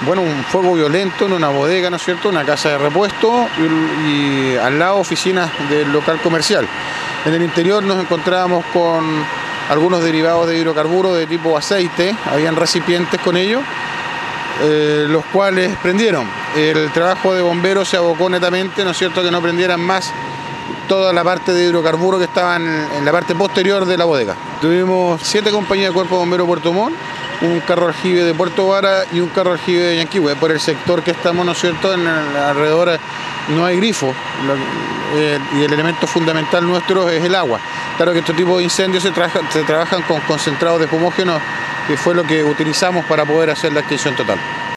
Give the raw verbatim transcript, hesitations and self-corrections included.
Bueno, un fuego violento en una bodega, ¿no es cierto?, una casa de repuesto y, y al lado oficinas del local comercial. En el interior nos encontrábamos con algunos derivados de hidrocarburos de tipo aceite, habían recipientes con ellos, eh, los cuales prendieron. El trabajo de bomberos se abocó netamente, ¿no es cierto?, que no prendieran más toda la parte de hidrocarburos que estaban en la parte posterior de la bodega. Tuvimos siete compañías de Cuerpo de Bomberos Puerto Montt, un carro aljibe de Puerto Vara y un carro aljibe de Yanquihue. Por el sector que estamos, ¿no es cierto?, en el, alrededor no hay grifo, eh, y el elemento fundamental nuestro es el agua. Claro que este tipo de incendios se, trabaja, se trabajan con concentrados de fumógenos, que fue lo que utilizamos para poder hacer la extinción total.